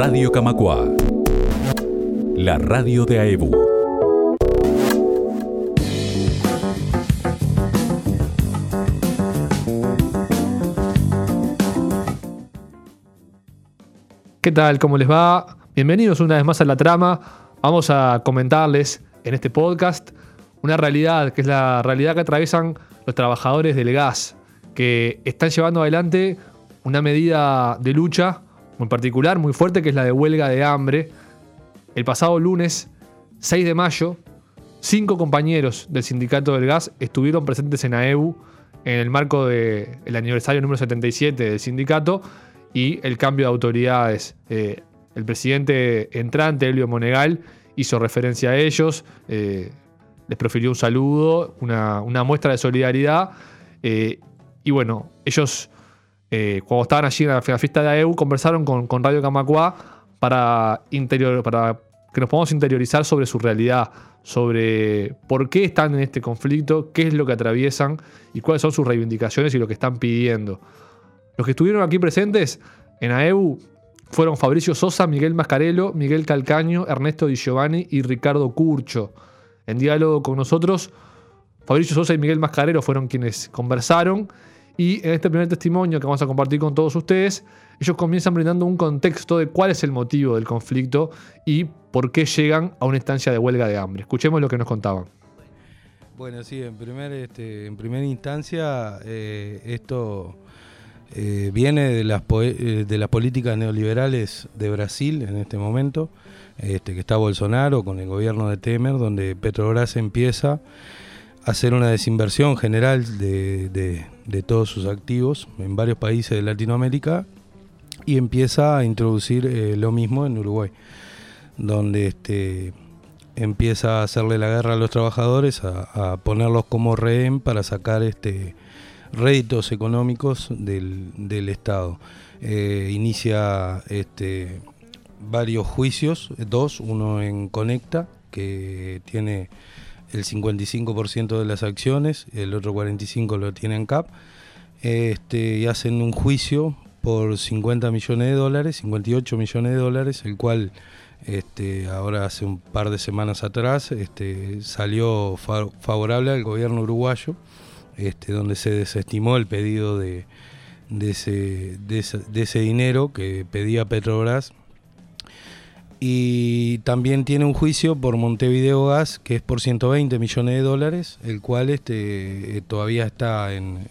Radio Camacua, la radio de AEBU. ¿Qué tal? ¿Cómo les va? Bienvenidos una vez más a La Trama. Vamos a comentarles en este podcast una realidad, que es la realidad que atraviesan los trabajadores del gas, que están llevando adelante una medida de lucha muy particular, muy fuerte, que es la de huelga de hambre. El pasado lunes 6 de mayo, 5 compañeros del Sindicato del Gas estuvieron presentes en AEBU en el marco del aniversario número 77 del sindicato y el cambio de autoridades. El presidente entrante, Elio Monegal, hizo referencia a ellos, les profirió un saludo, una muestra de solidaridad. Y bueno, ellos, cuando estaban allí en la fiesta de AEBU, conversaron con Radio Camacua para que nos podamos interiorizar sobre su realidad, sobre por qué están en este conflicto, qué es lo que atraviesan y cuáles son sus reivindicaciones y lo que están pidiendo. Los que estuvieron aquí presentes en AEBU fueron Fabricio Sosa, Miguel Mascarello, Miguel Calcaño, Ernesto Di Giovanni y Ricardo Curcho. En diálogo con nosotros, Fabricio Sosa y Miguel Mascarello fueron quienes conversaron, y en este primer testimonio que vamos a compartir con todos ustedes, ellos comienzan brindando un contexto de cuál es el motivo del conflicto y por qué llegan a una instancia de huelga de hambre. Escuchemos lo que nos contaban. Bueno, sí, en primera instancia, esto viene de las políticas neoliberales de Brasil en este momento, que está Bolsonaro con el gobierno de Temer, donde Petrobras empieza a hacer una desinversión general de todos sus activos en varios países de Latinoamérica y empieza a introducir lo mismo en Uruguay, donde empieza a hacerle la guerra a los trabajadores, a ponerlos como rehén para sacar réditos económicos del Estado. Inicia varios juicios, uno en Conecta, que tiene el 55% de las acciones, el otro 45% lo tiene en CAP, y hacen un juicio por $50 millones, 58 millones de dólares, el cual ahora hace un par de semanas atrás salió favorable al gobierno uruguayo, donde se desestimó el pedido de ese dinero que pedía Petrobras. Y también tiene un juicio por Montevideo Gas, que es por 120 millones de dólares, el cual todavía está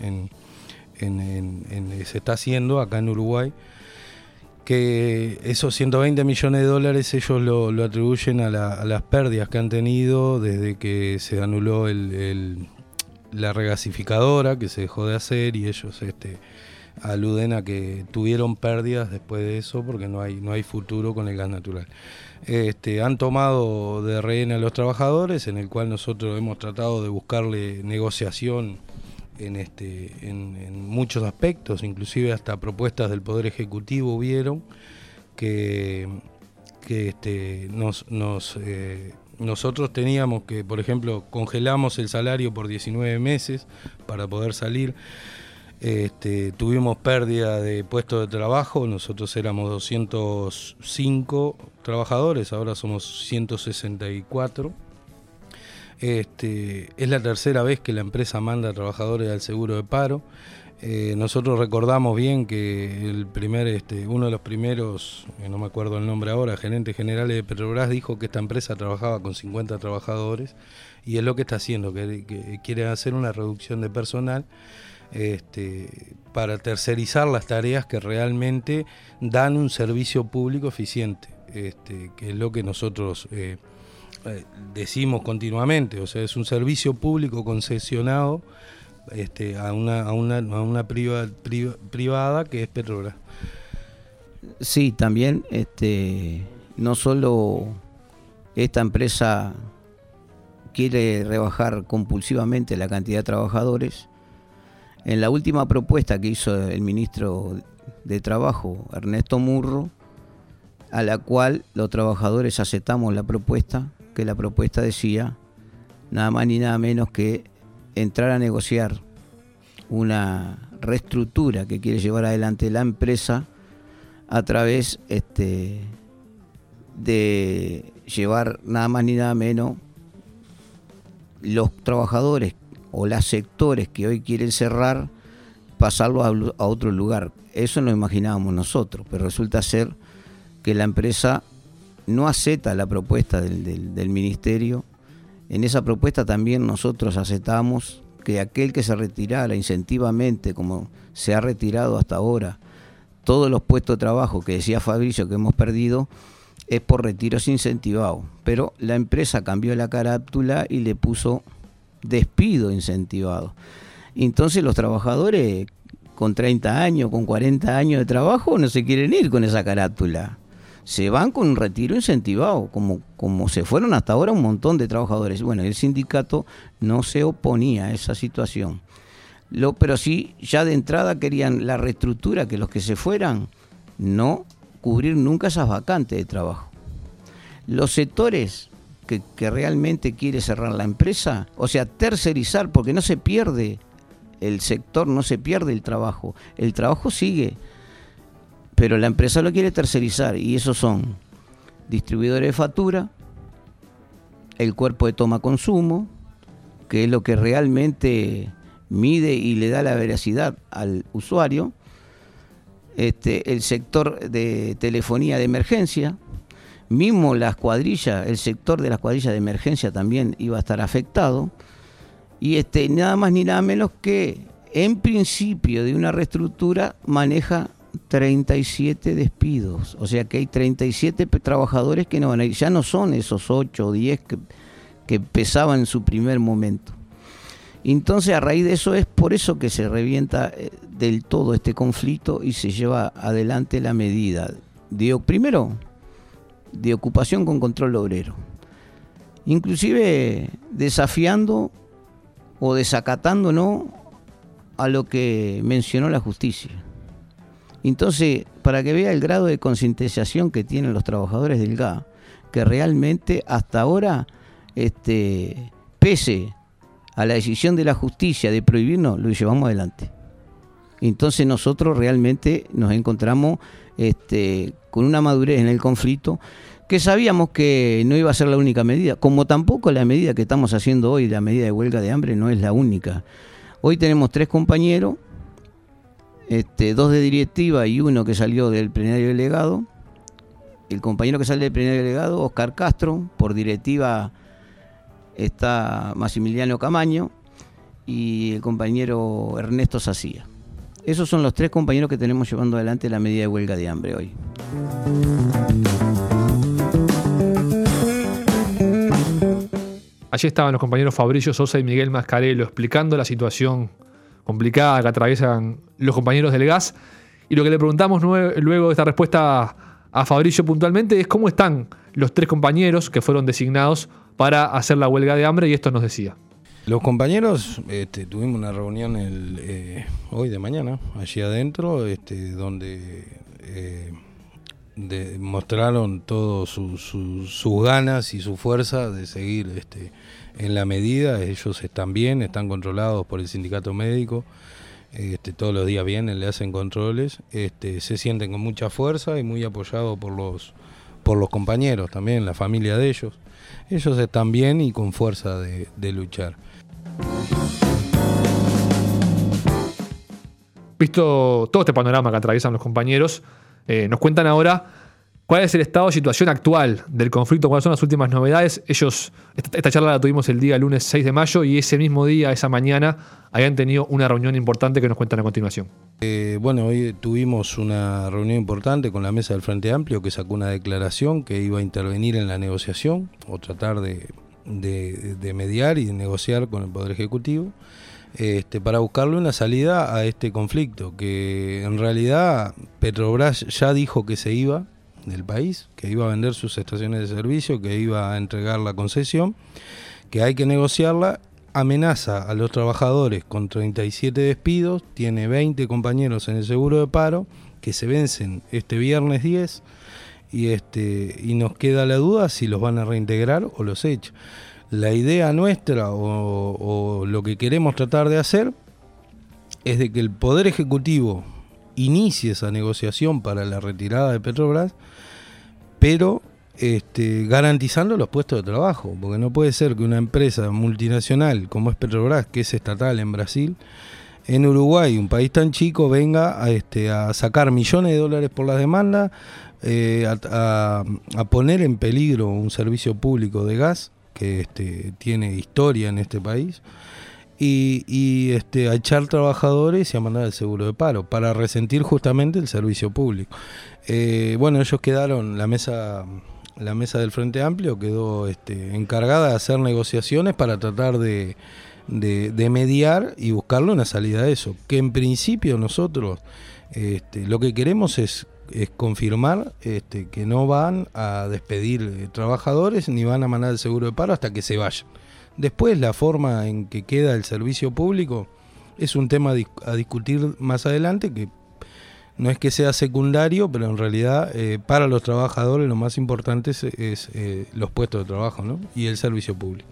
se está haciendo acá en Uruguay. Que esos 120 millones de dólares ellos lo atribuyen a las pérdidas que han tenido desde que se anuló la regasificadora, que se dejó de hacer, y ellos aluden a que tuvieron pérdidas después de eso porque no hay futuro con el gas natural. Han tomado de rehén a los trabajadores, en el cual nosotros hemos tratado de buscarle negociación en muchos aspectos, inclusive hasta propuestas del Poder Ejecutivo hubieron que nosotros teníamos que, por ejemplo, congelamos el salario por 19 meses para poder salir. Tuvimos pérdida de puestos de trabajo, nosotros éramos 205 trabajadores, ahora somos 164. Es la tercera vez que la empresa manda trabajadores al seguro de paro. Nosotros recordamos bien que uno de los primeros, no me acuerdo el nombre ahora, gerentes generales de Petrobras dijo que esta empresa trabajaba con 50 trabajadores, y es lo que está haciendo, que quiere hacer una reducción de personal para tercerizar las tareas que realmente dan un servicio público eficiente, que es lo que nosotros decimos continuamente. O sea, es un servicio público concesionado a una privada que es Petrobras. Sí, también no solo esta empresa quiere rebajar compulsivamente la cantidad de trabajadores. En la última propuesta que hizo el ministro de Trabajo, Ernesto Murro, a la cual los trabajadores aceptamos la propuesta, que la propuesta decía nada más ni nada menos que entrar a negociar una reestructura que quiere llevar adelante la empresa a través de llevar nada más ni nada menos los trabajadores o los sectores que hoy quieren cerrar, pasarlos a otro lugar. Eso no imaginábamos nosotros, pero resulta ser que la empresa no acepta la propuesta del ministerio. En esa propuesta también nosotros aceptamos que aquel que se retirara incentivamente, como se ha retirado hasta ahora, todos los puestos de trabajo que decía Fabricio que hemos perdido, es por retiros incentivados. Pero la empresa cambió la carátula y le puso despido incentivado. Entonces los trabajadores con 30 años, con 40 años de trabajo, no se quieren ir con esa carátula. Se van con un retiro incentivado, como se fueron hasta ahora un montón de trabajadores. Bueno, el sindicato no se oponía a esa situación. Pero sí, ya de entrada querían la reestructura, que los que se fueran, no cubrir nunca esas vacantes de trabajo. Los sectores que realmente quiere cerrar la empresa, o sea, tercerizar, porque no se pierde el sector, no se pierde el trabajo sigue, pero la empresa lo quiere tercerizar, y esos son distribuidores de factura, el cuerpo de toma consumo, que es lo que realmente mide y le da la veracidad al usuario, el sector de telefonía de emergencia, mismo las cuadrillas, el sector de las cuadrillas de emergencia también iba a estar afectado, y nada más ni nada menos que en principio de una reestructura maneja 37 despidos, o sea que hay 37 trabajadores que no van a ir, ya no son esos 8 o 10 que pesaban en su primer momento. Entonces, a raíz de eso es por eso que se revienta del todo este conflicto y se lleva adelante la medida primero de ocupación con control obrero, inclusive desafiando o desacatándonos a lo que mencionó la justicia. Entonces, para que vea el grado de concientización que tienen los trabajadores del gas, que realmente hasta ahora, pese a la decisión de la justicia de prohibirnos, lo llevamos adelante. Entonces nosotros realmente nos encontramos con una madurez en el conflicto, que sabíamos que no iba a ser la única medida, como tampoco la medida que estamos haciendo hoy, la medida de huelga de hambre, no es la única. Hoy tenemos 3 compañeros, 2 de directiva y 1 que salió del plenario delegado. El compañero que sale del plenario delegado, Oscar Castro, por directiva está Maximiliano Camaño y el compañero Ernesto Sacía. Esos son los 3 compañeros que tenemos llevando adelante la medida de huelga de hambre hoy. Allí estaban los compañeros Fabricio Sosa y Miguel Mascarello explicando la situación complicada que atraviesan los compañeros del gas. Y lo que le preguntamos luego de esta respuesta a Fabricio puntualmente es cómo están los 3 compañeros que fueron designados para hacer la huelga de hambre, y esto nos decía. Los compañeros, tuvimos una reunión hoy de mañana, allí adentro, donde mostraron todas sus ganas y su fuerza de seguir en la medida. Ellos están bien, están controlados por el sindicato médico, todos los días vienen, le hacen controles, se sienten con mucha fuerza y muy apoyados por los compañeros también, la familia de ellos. Ellos están bien y con fuerza de luchar. Visto todo este panorama que atraviesan los compañeros, nos cuentan ahora cuál es el estado de situación actual del conflicto, cuáles son las últimas novedades. Esta charla la tuvimos el día lunes 6 de mayo y ese mismo día, esa mañana, habían tenido una reunión importante que nos cuentan a continuación. Bueno, hoy tuvimos una reunión importante con la mesa del Frente Amplio, que sacó una declaración que iba a intervenir en la negociación o tratar de mediar y de negociar con el Poder Ejecutivo para buscarle una salida a este conflicto, que en realidad Petrobras ya dijo que se iba del país, que iba a vender sus estaciones de servicio, que iba a entregar la concesión, que hay que negociarla. Amenaza a los trabajadores con 37 despidos, tiene 20 compañeros en el seguro de paro que se vencen este viernes 10 y nos queda la duda si los van a reintegrar o los echa. La idea nuestra o lo que queremos tratar de hacer es de que el Poder Ejecutivo inicie esa negociación para la retirada de Petrobras, pero garantizando los puestos de trabajo, porque no puede ser que una empresa multinacional como es Petrobras, que es estatal en Brasil, en Uruguay, un país tan chico, venga a sacar millones de dólares por las demandas, a poner en peligro un servicio público de gas que tiene historia en este país, y a echar trabajadores y a mandar el seguro de paro para resentir justamente el servicio público. Ellos quedaron, la mesa del Frente Amplio quedó encargada de hacer negociaciones para tratar de mediar y buscarle una salida a eso, que en principio nosotros lo que queremos es confirmar que no van a despedir trabajadores ni van a mandar el seguro de paro hasta que se vayan. Después, la forma en que queda el servicio público es un tema a discutir más adelante, que no es que sea secundario, pero en realidad para los trabajadores lo más importante es los puestos de trabajo, ¿no? Y el servicio público.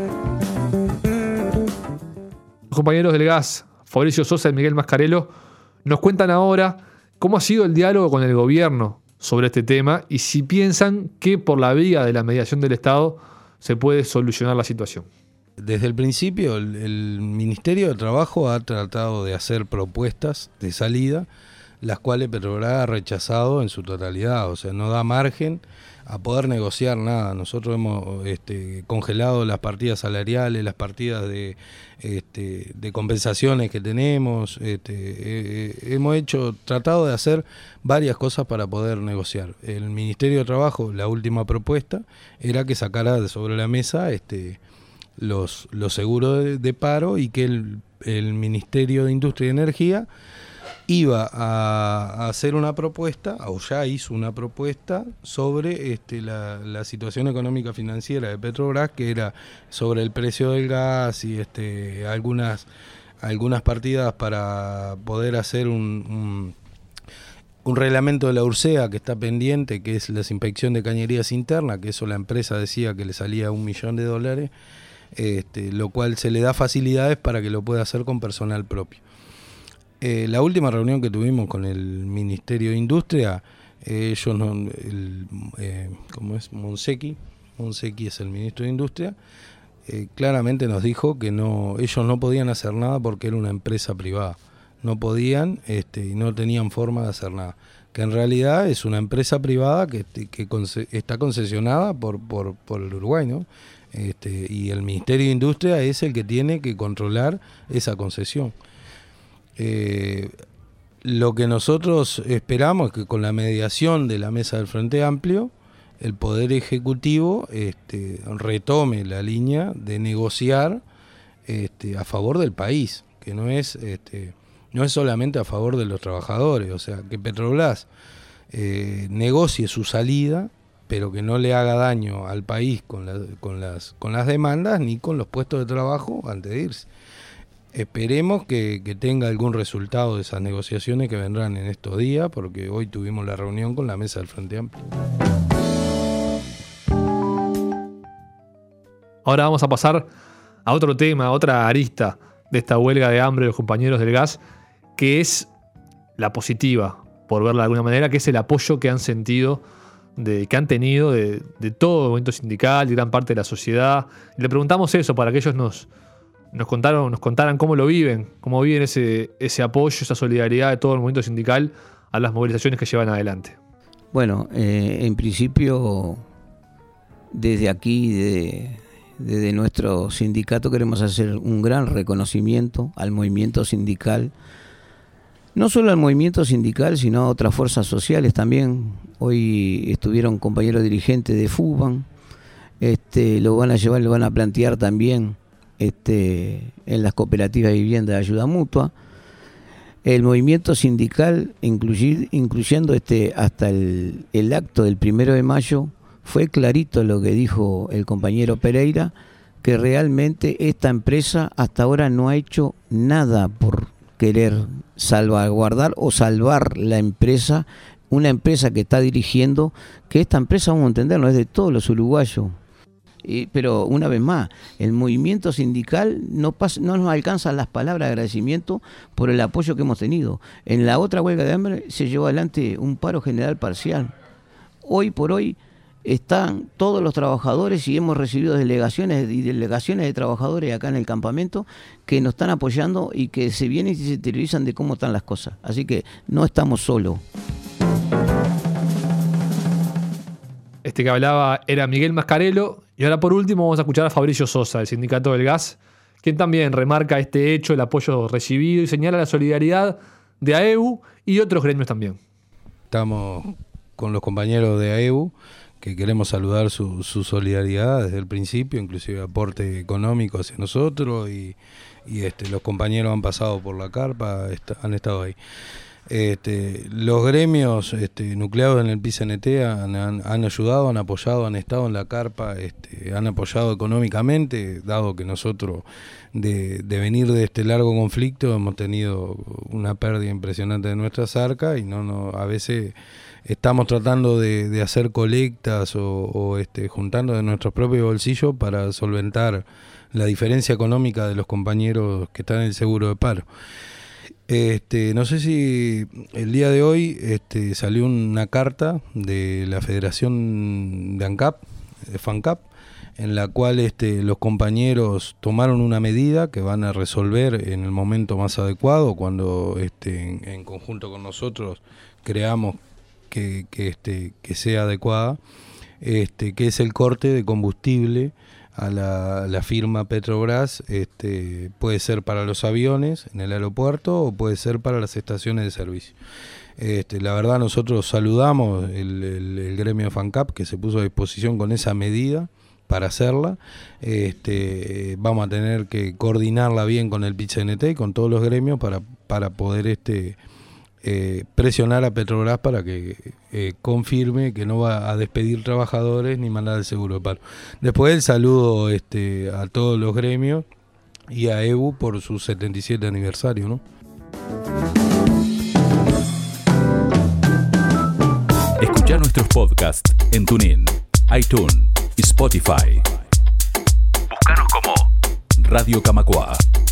Los compañeros del gas, Fabricio Sosa y Miguel Mascarello, nos cuentan ahora cómo ha sido el diálogo con el gobierno sobre este tema y si piensan que por la vía de la mediación del Estado se puede solucionar la situación. Desde el principio el Ministerio de Trabajo ha tratado de hacer propuestas de salida, las cuales Petrobras ha rechazado en su totalidad, o sea, no da margen a poder negociar nada. Nosotros hemos congelado las partidas salariales, las partidas de compensaciones que tenemos, hemos tratado de hacer varias cosas para poder negociar. El Ministerio de Trabajo, la última propuesta, era que sacara sobre la mesa los seguros de paro y que el Ministerio de Industria y Energía iba a hacer una propuesta, o ya hizo una propuesta, sobre la situación económica financiera de Petrobras, que era sobre el precio del gas y algunas partidas para poder hacer un reglamento de la URSEA que está pendiente, que es la inspección de cañerías internas, que eso la empresa decía que le salía $1 millón, lo cual se le da facilidades para que lo pueda hacer con personal propio. La última reunión que tuvimos con el Ministerio de Industria, ellos ¿cómo es? Monsecchi es el ministro de Industria, claramente nos dijo que ellos no podían hacer nada porque era una empresa privada, no podían y no tenían forma de hacer nada, que en realidad es una empresa privada que está concesionada por el Uruguay, ¿no? Y el Ministerio de Industria es el que tiene que controlar esa concesión. Lo que nosotros esperamos es que con la mediación de la mesa del Frente Amplio, el Poder Ejecutivo retome la línea de negociar a favor del país, que no es solamente a favor de los trabajadores, o sea, que Petrobras negocie su salida, pero que no le haga daño al país con las demandas ni con los puestos de trabajo antes de irse. Esperemos que tenga algún resultado de esas negociaciones que vendrán en estos días, porque hoy tuvimos la reunión con la mesa del Frente Amplio. Ahora vamos a pasar a otro tema, a otra arista de esta huelga de hambre de los compañeros del gas, que es la positiva, por verla de alguna manera, que es el apoyo que han sentido, que han tenido de todo el movimiento sindical, de gran parte de la sociedad. Y le preguntamos eso para que ellos nos contaran cómo lo viven, cómo viven ese apoyo, esa solidaridad de todo el movimiento sindical a las movilizaciones que llevan adelante. Bueno, en principio, desde aquí, desde nuestro sindicato, queremos hacer un gran reconocimiento al movimiento sindical, no solo al movimiento sindical, sino a otras fuerzas sociales también. Hoy estuvieron compañeros dirigentes de FUBAN, lo van a plantear también en las cooperativas de vivienda de ayuda mutua. El movimiento sindical, incluyendo hasta el acto del 1 de mayo, fue clarito lo que dijo el compañero Pereira, que realmente esta empresa hasta ahora no ha hecho nada por querer salvaguardar o salvar la empresa, una empresa que está dirigiendo, que esta empresa, vamos a entenderlo, es de todos los uruguayos. Pero una vez más, el movimiento sindical no nos alcanzan las palabras de agradecimiento por el apoyo que hemos tenido. En la otra huelga de hambre se llevó adelante un paro general parcial. Hoy por hoy están todos los trabajadores y hemos recibido delegaciones de trabajadores acá en el campamento que nos están apoyando y que se vienen y se interiorizan de cómo están las cosas. Así que no estamos solos. Este que hablaba era Miguel Mascarello. Y ahora por último vamos a escuchar a Fabricio Sosa, del Sindicato del Gas, quien también remarca este hecho, el apoyo recibido y señala la solidaridad de AEU y otros gremios también. Estamos con los compañeros de AEU, que queremos saludar su solidaridad desde el principio, inclusive aporte económico hacia nosotros y los compañeros han pasado por la carpa, han estado ahí. Los gremios nucleados en el PICNT han ayudado, han apoyado, han estado en la carpa, han apoyado económicamente, dado que nosotros de venir de este largo conflicto hemos tenido una pérdida impresionante de nuestras arcas y a veces estamos tratando de hacer colectas o juntando de nuestros propios bolsillos para solventar la diferencia económica de los compañeros que están en el seguro de paro. No sé si el día de hoy salió una carta de la Federación de ANCAP, de FANCAP, en la cual los compañeros tomaron una medida que van a resolver en el momento más adecuado, cuando en conjunto con nosotros creamos que sea adecuada, que es el corte de combustible a la firma Petrobras. Puede ser para los aviones en el aeropuerto o puede ser para las estaciones de servicio. La verdad nosotros saludamos el gremio FANCAP que se puso a disposición con esa medida para hacerla. Vamos a tener que coordinarla bien con el PICNT y con todos los gremios para poder presionar a Petrobras para que confirme que no va a despedir trabajadores ni mandar el seguro de paro. Después el saludo a todos los gremios y a AEU por su 77 aniversario, ¿no? Escuchá nuestros podcasts en TuneIn, iTunes y Spotify. Búscanos como Radio Camacuá.